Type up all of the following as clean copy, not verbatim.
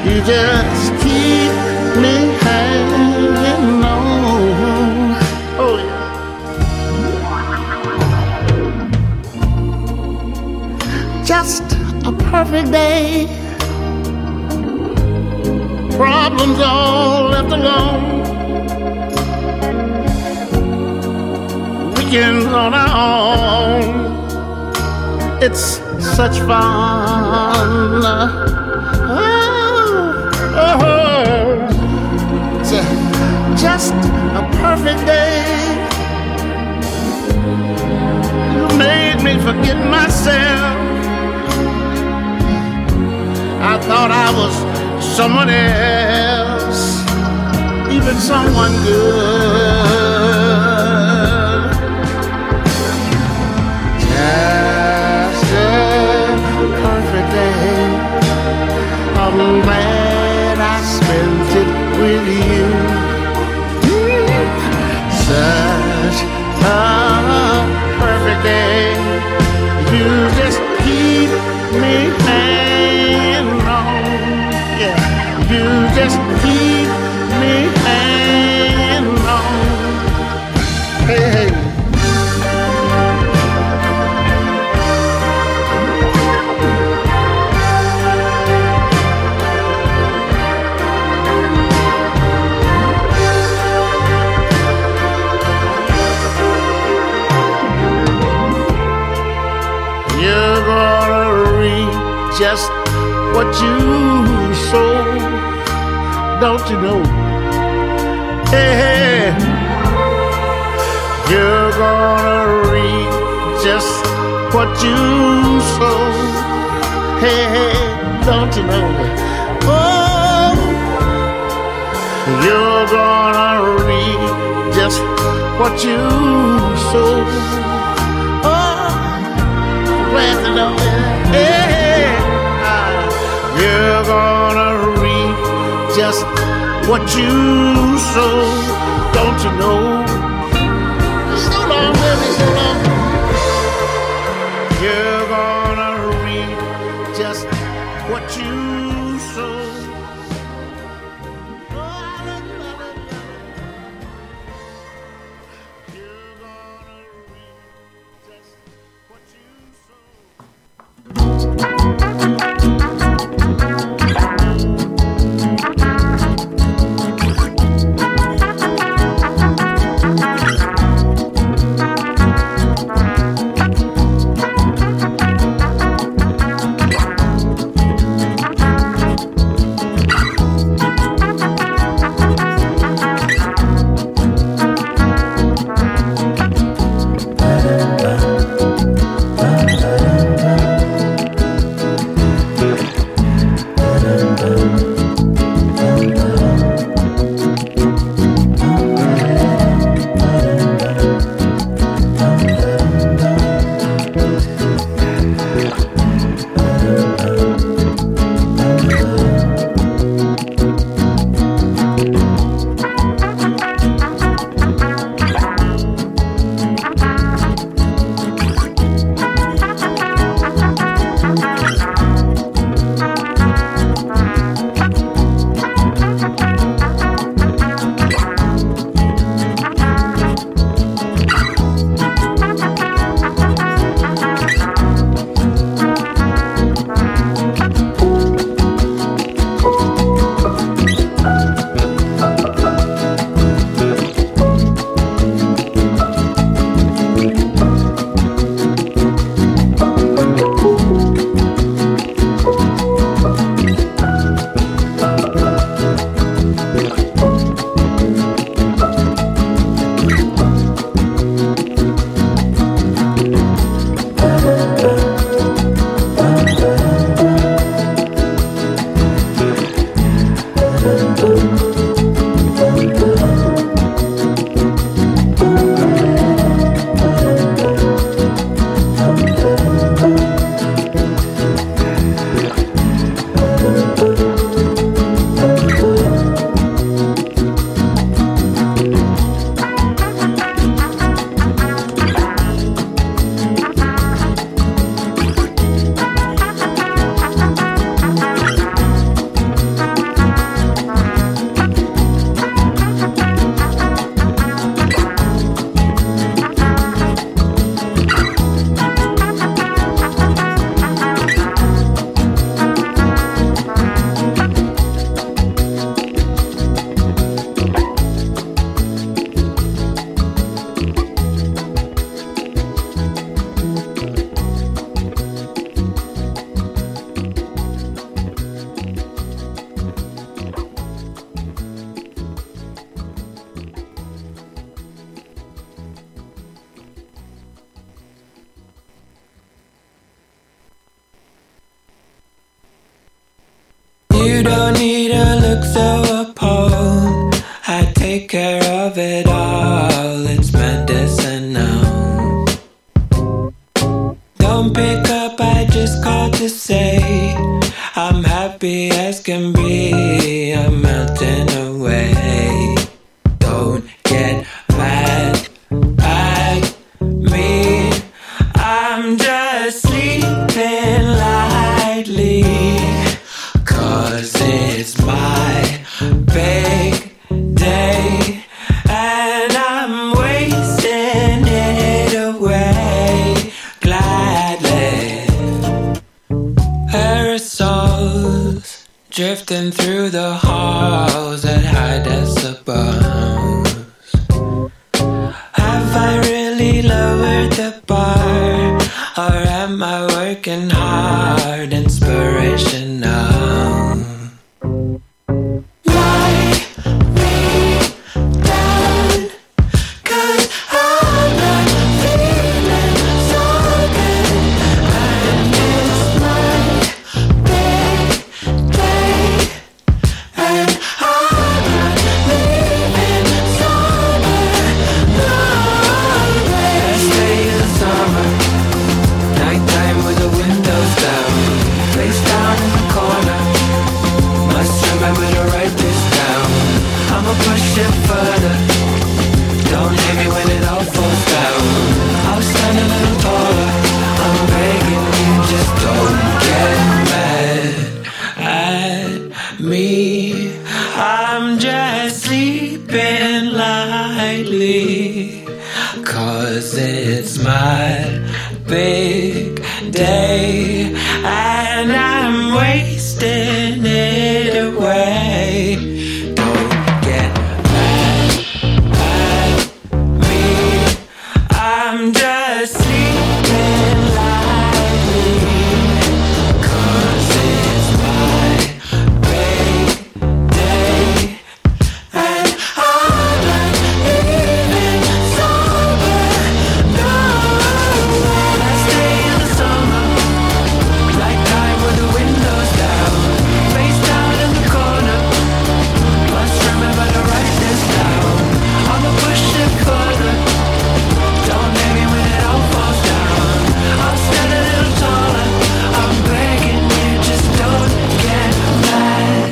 You just keep me hanging on. Oh yeah. Just a perfect day. Problems all left alone. Weekends on our own. It's such fun. Just a perfect day. You made me forget myself. I thought I was someone else, even someone good. Just a perfect day. I'm glad I spent it with you. Such a perfect day. You just keep me hanging on. Yeah, you just keep me hanging on. Hey, hey. You're gonna reap just what you sow, don't you know? Hey, hey. You're gonna reap just what you sow. Hey, hey, don't you know? Oh, you're gonna reap just what you sow. Hey, you're gonna reap just what you sow, don't you know? So long, baby, so long. You're gonna reap just what you sow. You're gonna reap just what you sow. look so appalled. I take care of it all. It's medicinal. Don't pick up, I just called to say I'm happy as can be. I'm melting away. Don't get mad at me. I'm just sleeping lightly, 'cause it's my big day and I'm wasting it away gladly. Aerosols drifting through the halls at high decibels. Have I really lowered the bar, or am I working hard? Inspirational. Lie me down, 'cause I'm not feeling so good. And it's my big day, and I'm not leaving sober. Last day of the summer, nighttime with the windows down, face down in the corner. Must remember to write this down. I'ma push it further. Don't hit me when it all falls down. I'll stand a little taller. I'm begging you, just don't get mad at me. I'm just sleeping lightly, 'cause it's my big day and I'm wasting it away. Don't get mad at me. I'm just sleeping lightly, 'cause it's my big day and I'm not even sober. No. Last day of the summer, nighttime with the windows down, face down in the corner. Must remember to write this down. I'ma push it further. Don't hit me when it all falls down. I'll stand a little taller. I'm begging you, just don't get mad.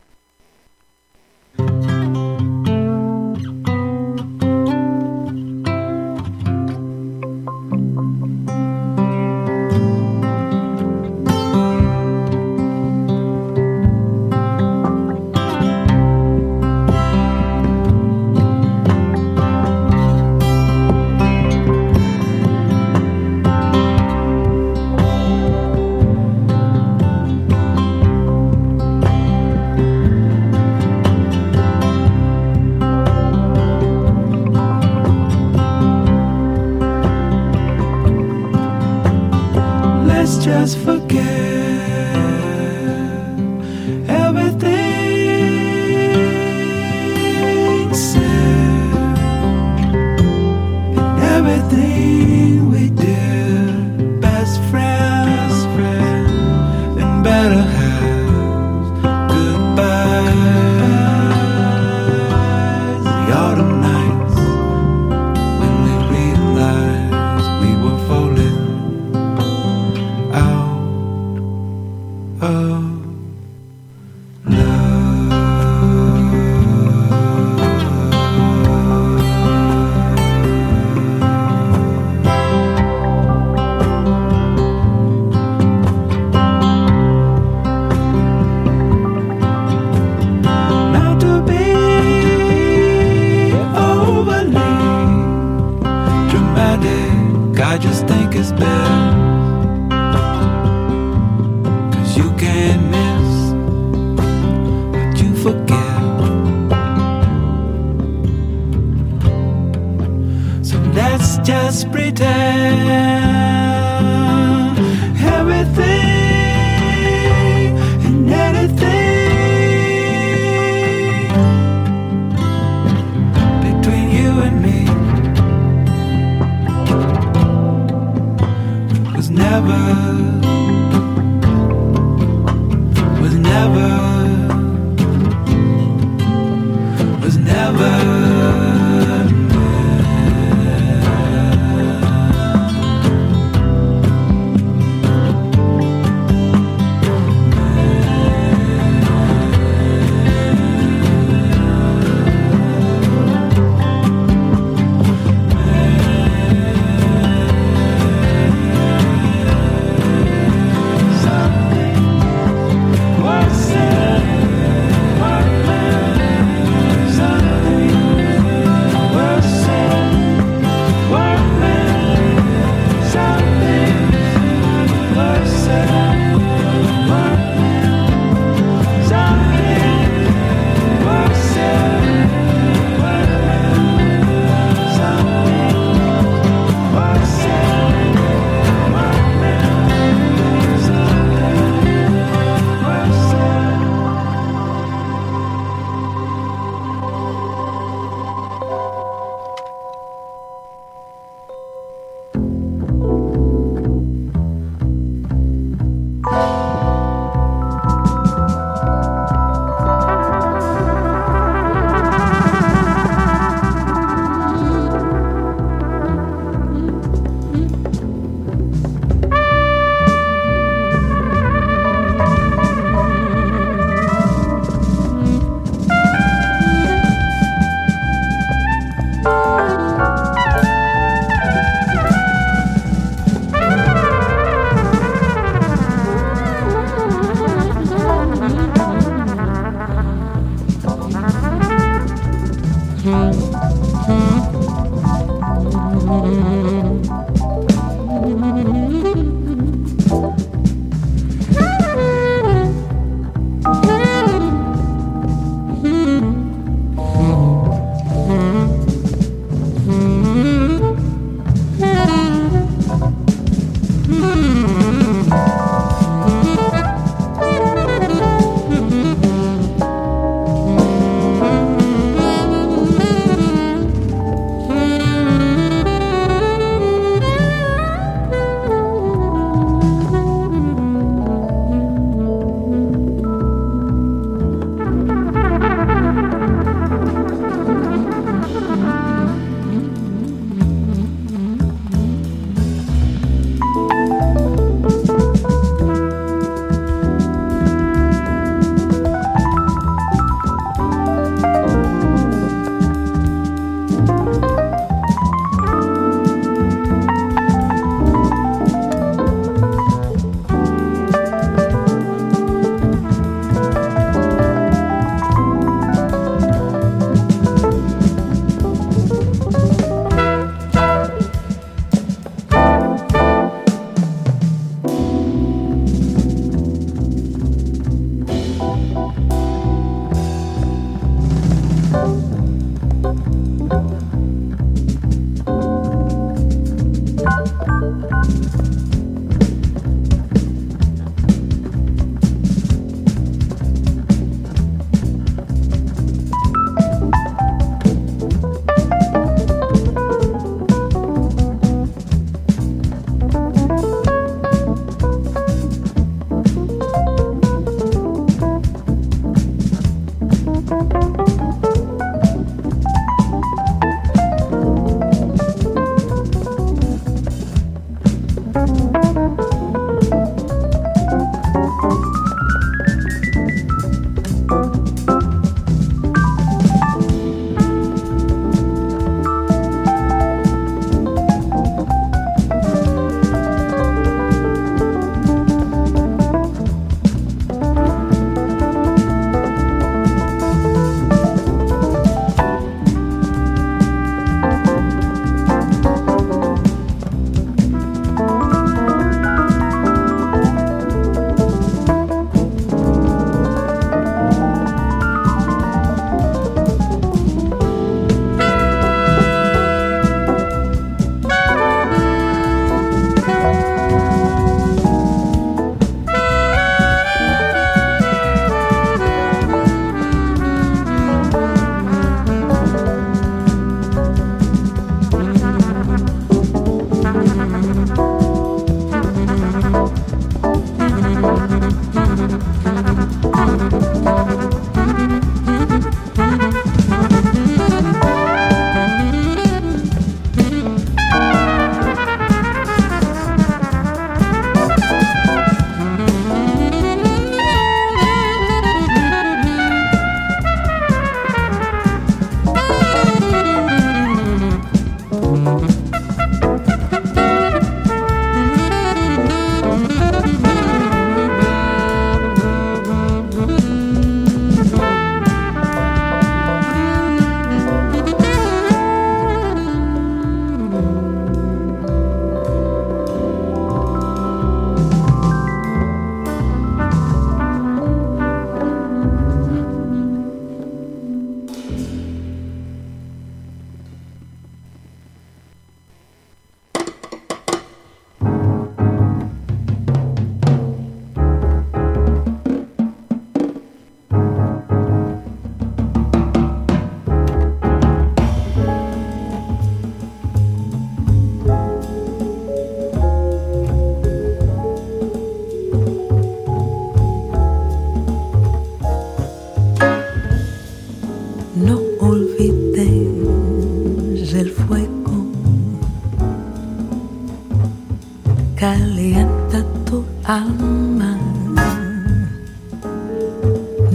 Let's just forget everything said and everything we did. Best friends, and better halves. Goodbyes. The autumn nights when we realized we were falling out of not to be overly dramatic. I just think it's best, 'cause you can't miss what you forget. So let's just pretend everything and anything between you and me was never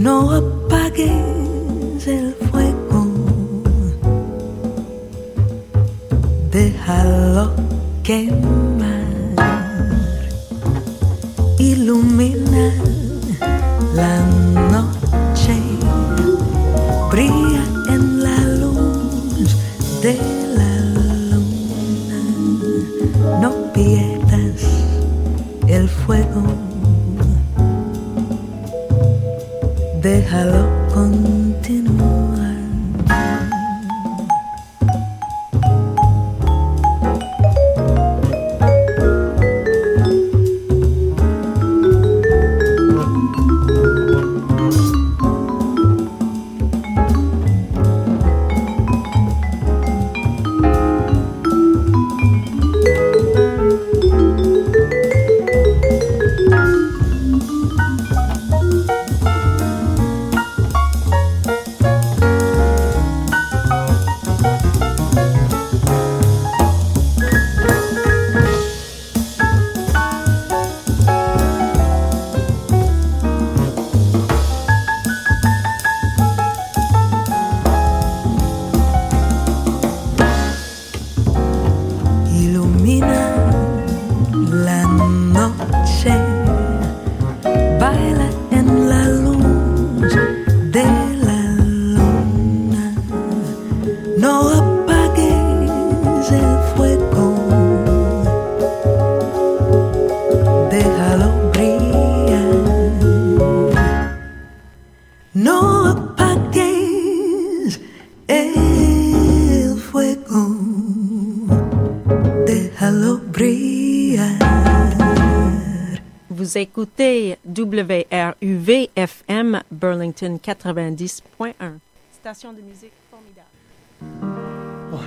No apagues el fuego, déjalo quemar, ilumina la noche, brilla en la luz de la luna, no pierdas el fuego, déjalo continuar. Vous écoutez WRUV-FM Burlington 90.1. Station de musique formidable. 1,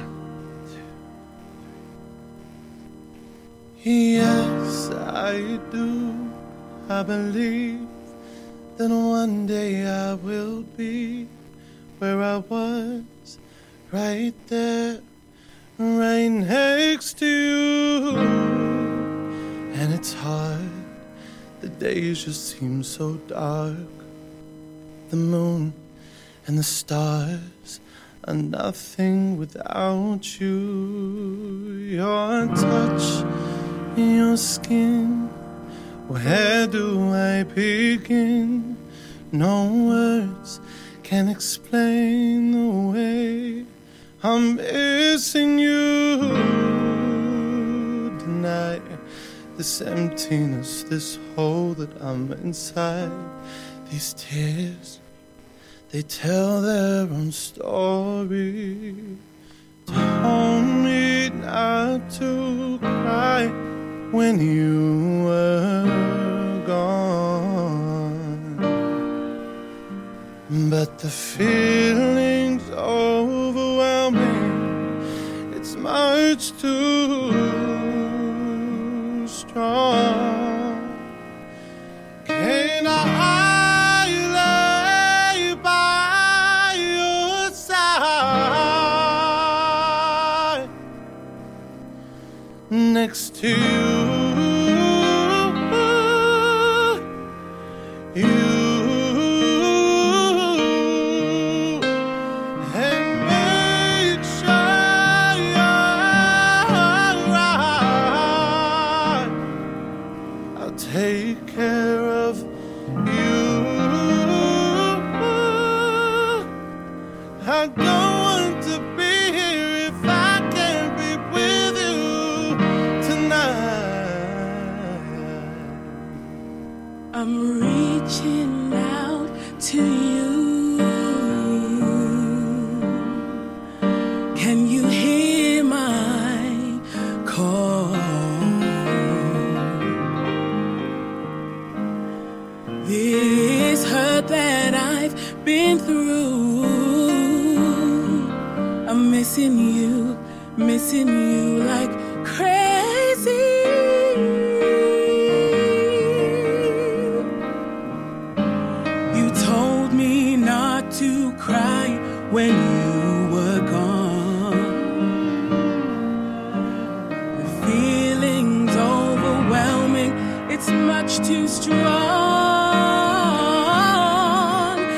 2. Yes, I do. I believe that one day I will be where I was, right there, right next to you. And it's hard. The days just seem so dark. The moon and the stars are nothing without you. Your touch, your skin, where do I begin? No words can explain the way I'm missing you tonight. This emptiness, this hole that I'm inside, these tears, they tell their own story. Told me not to cry when you were gone, but the feeling's overwhelming. It's much too strong. Can I lay by your side next to you, and make sure you're right. I'll take care of you. I don't want to be here if I can't be with you tonight. I'm reaching out to you. Can you hear my call? This hurt that I've been through, I'm missing you like crazy. You told me not to cry when you were gone. The feeling's overwhelming, it's much too strong.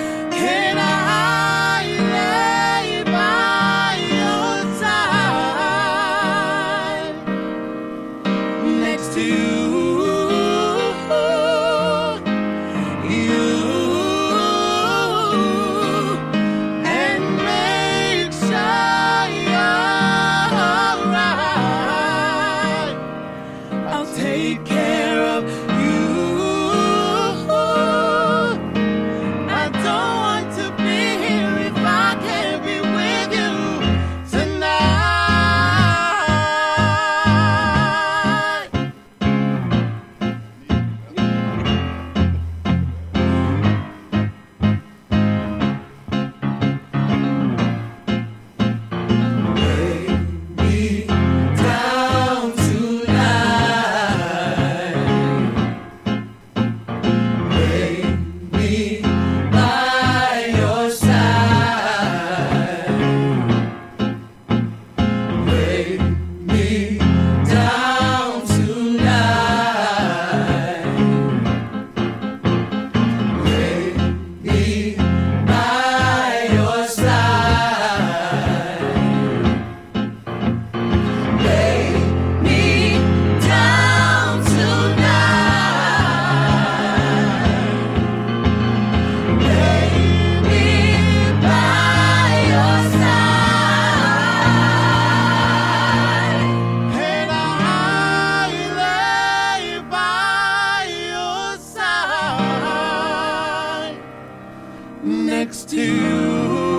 next to you.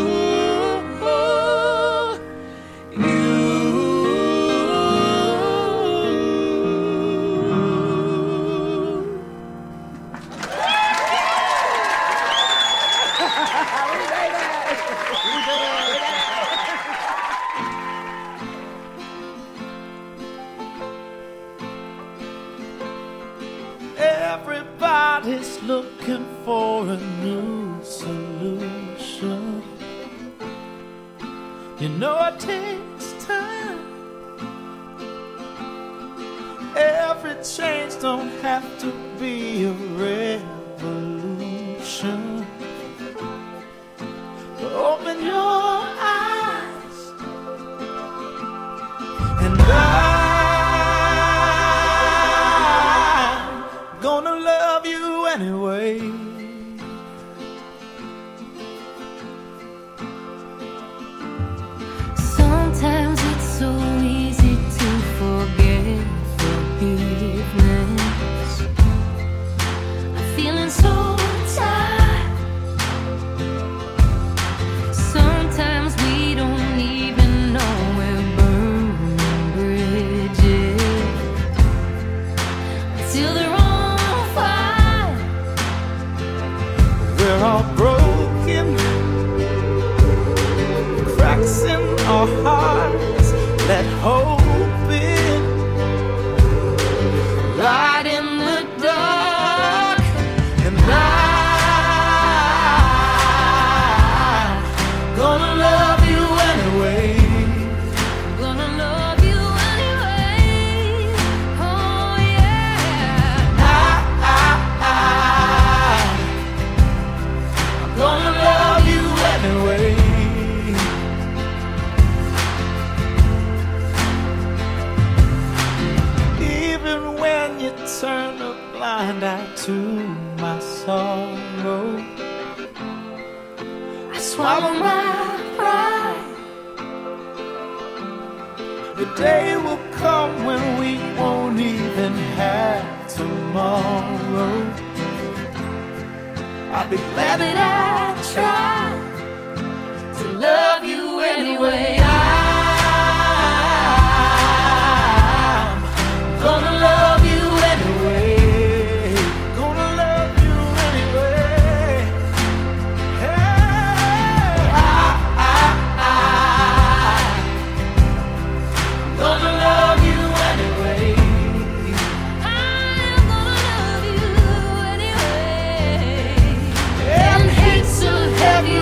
Everybody's looking for a new solution. You know it takes time. Every change don't have to be a revolution. But open your eyes and I'm gonna love you anyway. Sometimes it's so easy to forget forgiveness. I'm feeling so tired. Sometimes we don't even know we're burning bridges until they're on fire. We're all broken, cracks in our hearts, let hope in, light in the dark, and I'm gonna love you anyway. Gonna love you anyway. Oh yeah. I'm gonna love you anyway. Even when you turn a blind eye to my sorrow, I swallow my pride. The day will come when we won't even have tomorrow. I'll be glad that I tried to love you anyway. I'm gonna love you anyway. Gonna love you anyway. Hey, I'm gonna love you anyway. I'm gonna love you anyway. And hate's so heavy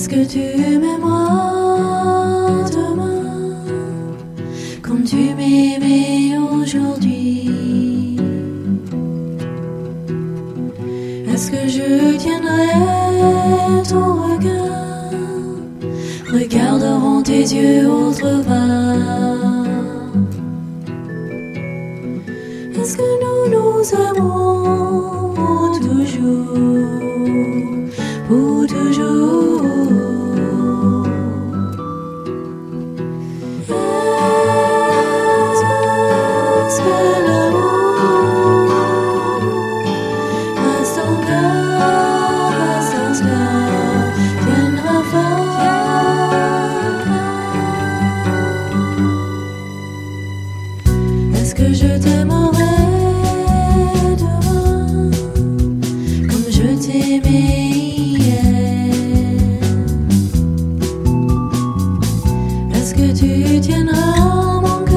que tu m'aimeras demain comme tu m'aimais aujourd'hui? Est-ce que je tiendrai ton regard? Regarderont tes yeux autre part? Est-ce que nous nous aimerons pour toujours, pour toujours? Est-ce que l'amour reste encore, tiendra fort? Est-ce que je t'aimerai